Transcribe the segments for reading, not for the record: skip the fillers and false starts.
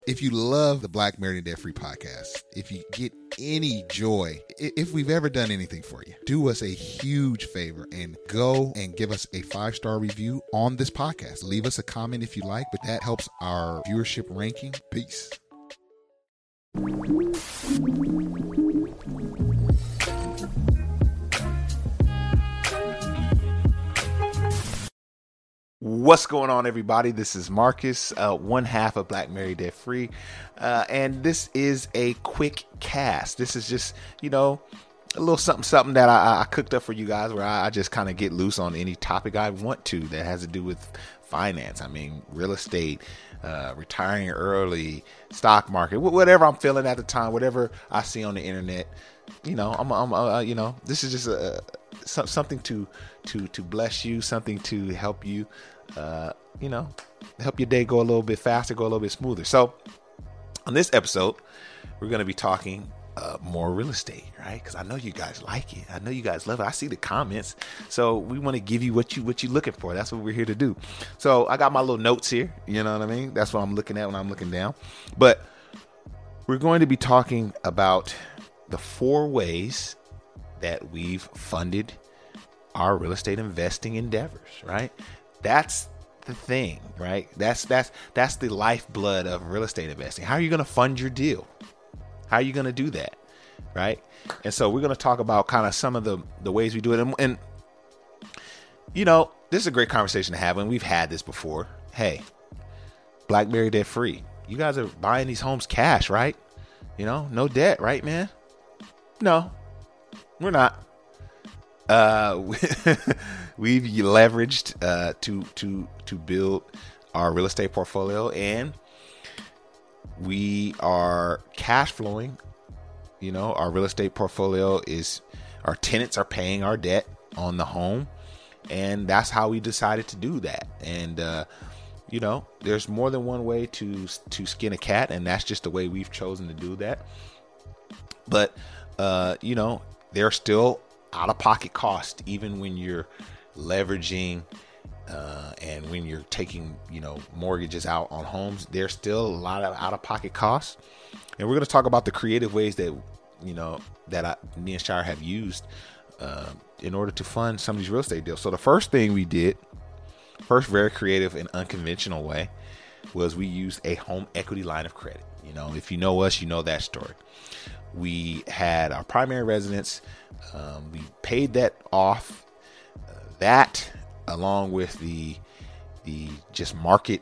If you love the Black Married and Debt Free podcast, if you get any joy, if we've ever done anything for you, do us a huge favor and go and give us a 5-star review on this podcast. Leave us a comment if you like, but that helps our viewership ranking. Peace. What's going on, everybody? This is Marcus, one half of Black Married Debt Free, and this is a quick cast. This is just, a little something that I cooked up for you guys, where I just kind of get loose on any topic I want to that has to do with finance. I mean, real estate, retiring early, stock market, whatever I'm feeling at the time, whatever I see on the internet. This is just something to bless you, something to help you, help your day go a little bit faster, go a little bit smoother. So on this episode, we're going to be talking more real estate, right? Because I know you guys like it. I know you guys love it. I see the comments. So we want to give you what you're looking for. That's what we're here to do. So I got my little notes here. You know what I mean? That's what I'm looking at when I'm looking down. But we're going to be talking about the 4 ways that we've funded our real estate investing endeavors, right? That's the thing, right? That's the lifeblood of real estate investing. How are you going to fund your deal? How are you going to do that, right? And so we're going to talk about kind of some of the ways we do it. And this is a great conversation to have, and we've had this before. Hey, Black Married Debt Free. You guys are buying these homes cash, right? No debt, right, man? No, we're not. We've leveraged to build our real estate portfolio, and we are cash flowing. Our real estate portfolio our tenants are paying our debt on the home, and that's how we decided to do that. And there's more than one way to skin a cat, and that's just the way we've chosen to do that. But there are still out-of-pocket costs, even when you're leveraging and when you're taking mortgages out on homes. There's still a lot of out-of-pocket costs, and we're going to talk about the creative ways that me and Shire have used in order to fund some of these real estate deals. So the first thing we did, very creative and unconventional way, was we used a home equity line of credit. If you know us, you know that story. We had our primary residence. We paid that off. That, along with the just market,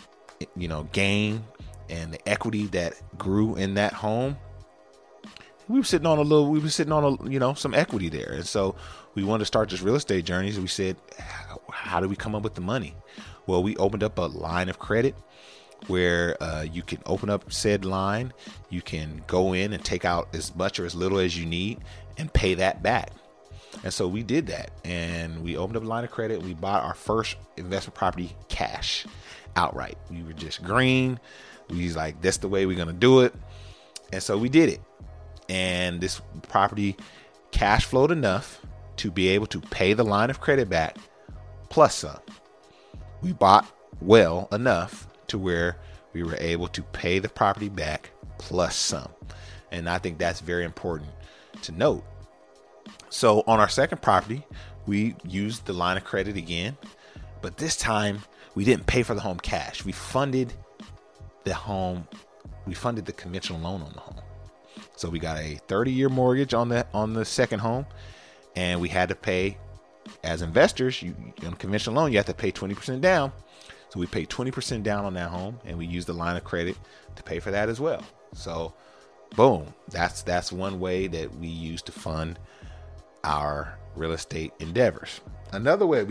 gain and the equity that grew in that home, we were sitting on some equity there. And so we wanted to start this real estate journey. So we said, how do we come up with the money? Well, we opened up a line of credit where you can open up said line. You can go in and take out as much or as little as you need and pay that back. And so we did that, and we opened up a line of credit. We bought our first investment property cash outright. We were just green. We was like, that's the way we're going to do it. And so we did it. And this property cash flowed enough to be able to pay the line of credit back plus some. We bought well enough to where we were able to pay the property back plus some. And I think that's very important to note. So on our second property, we used the line of credit again, but this time we didn't pay for the home cash. We funded the conventional loan on the home. So we got a 30-year mortgage on the second home, and we had to pay, as investors, on a conventional loan, you have to pay 20% down. So we paid 20% down on that home, and we used the line of credit to pay for that as well. So boom, that's one way that we use to fund our real estate endeavors. Another way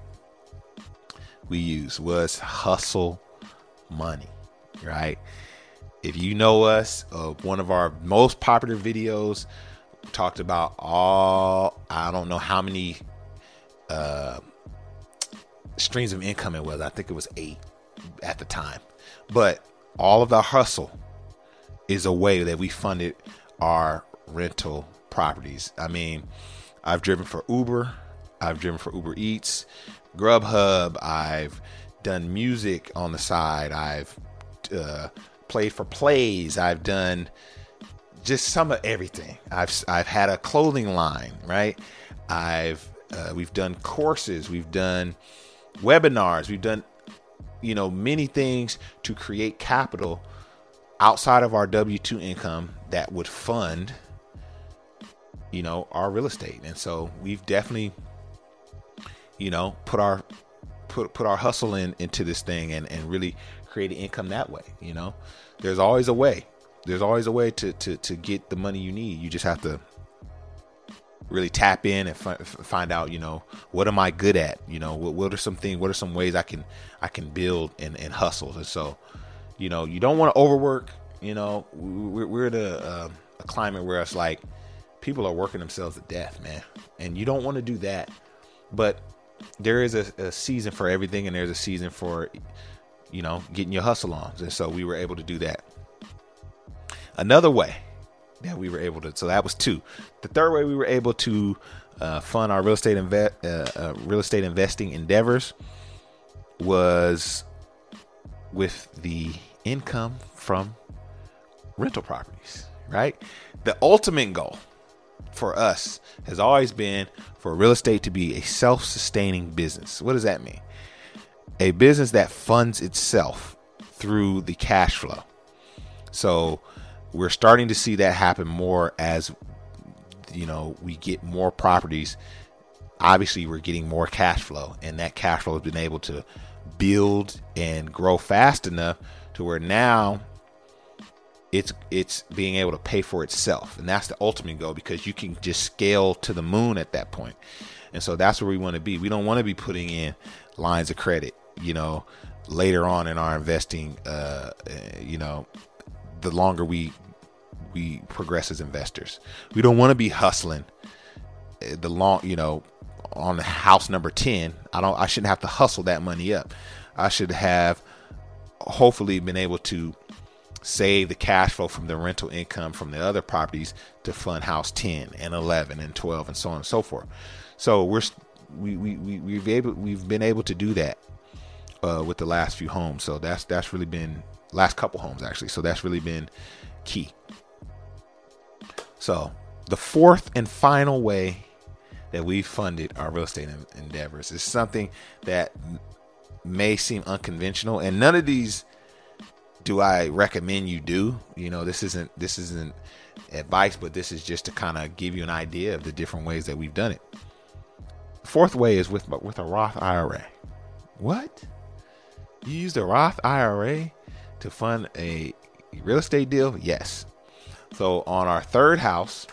we used was hustle money, right? If you know us, one of our most popular videos talked about I don't know how many streams of income it was. I think it was 8 at the time. But all of the hustle is a way that we funded our rental properties. I mean, I've driven for Uber. I've driven for Uber Eats, Grubhub. I've done music on the side. I've played for plays. I've done just some of everything. I've had a clothing line, right? We've done courses, we've done webinars, we've done, many things to create capital outside of our W-2 income that would fund, our real estate. And so we've definitely, put our hustle into this thing and really create an income that way. There's always a way. There's always a way to get the money you need. You just have to really tap in and find out, what am I good at? What are some things, what are some ways I can build and hustle? And so, you don't want to overwork. We're in a climate where it's like people are working themselves to death, man. And you don't want to do that. But there is a season for everything, and there's a season for, getting your hustle on. And so we were able to do that. Another way that we were able to, so that was 2. The third way we were able to fund our real estate investing endeavors was with the income from rental properties, right? The ultimate goal for us has always been for real estate to be a self-sustaining business. What does that mean? A business that funds itself through the cash flow. So we're starting to see that happen more as, we get more properties. Obviously, we're getting more cash flow, and that cash flow has been able to build and grow fast enough to where now it's being able to pay for itself. And that's the ultimate goal, because you can just scale to the moon at that point. And so that's where we want to be. We don't want to be putting in lines of credit, later on in our investing, the longer we progress as investors. We don't want to be hustling on the house number 10. I shouldn't have to hustle that money up. I should have hopefully been able to save the cash flow from the rental income from the other properties to fund house 10 and 11 and 12 and so on and so forth. So we've been able to do that with the last few homes. So that's really been last couple homes actually. So that's really been key. So the fourth and final way that we funded our real estate endeavors is something that may seem unconventional, and none of these do I recommend you do. This isn't advice, but this is just to kind of give you an idea of the different ways that we've done it. The fourth way is with a Roth IRA. What? You used a Roth IRA to fund a real estate deal? Yes. So on our third house,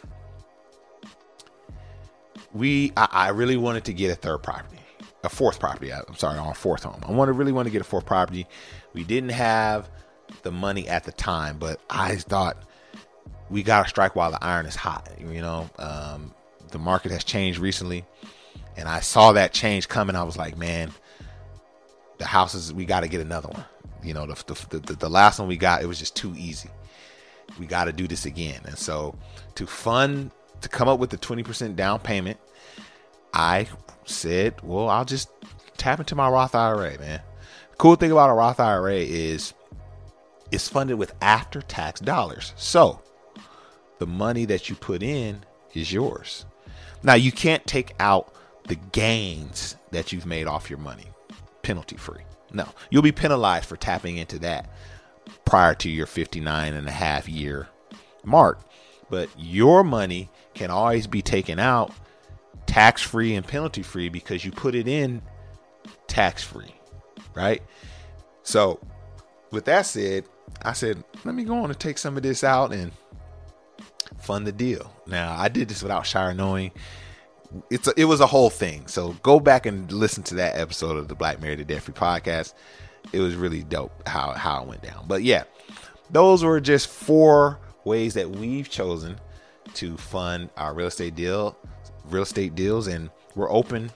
I really wanted to get a fourth property. On our fourth home. I really want to get a fourth property. We didn't have the money at the time, but I thought we got to strike while the iron is hot. The market has changed recently, and I saw that change coming. I was like, man, the houses, we got to get another one. The last one we got, it was just too easy. We got to do this again. And so to come up with the 20% down payment, I said, well, I'll just tap into my Roth IRA, man. The cool thing about a Roth IRA is it's funded with after-tax dollars. So the money that you put in is yours. Now, you can't take out the gains that you've made off your money penalty free. No, you'll be penalized for tapping into that prior to your 59.5 year mark. But your money can always be taken out tax free and penalty free because you put it in tax free, right? So with that said, I said, let me go on and take some of this out and fund the deal. Now, I did this without Shire knowing. It was a whole thing. So go back and listen to that episode of the Black Married to Debt Free podcast. It was really dope how it went down. But yeah, those were just 4 ways that we've chosen to fund our real estate deals, and we're open,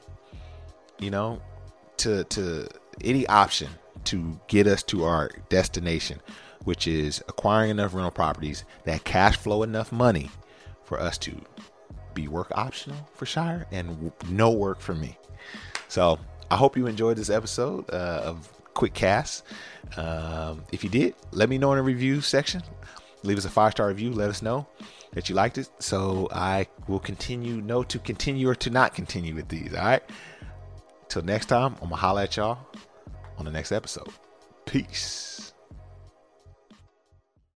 to any option to get us to our destination, which is acquiring enough rental properties that cash flow enough money for us to be work optional for Shire and no work for me. So I hope you enjoyed this episode of quick cast. If you did, let me know in the review section. Leave us a 5-star review. Let us know that you liked it, so I will continue or to not continue with these. All right. Till next time, I'm gonna holla at y'all on the next episode. Peace.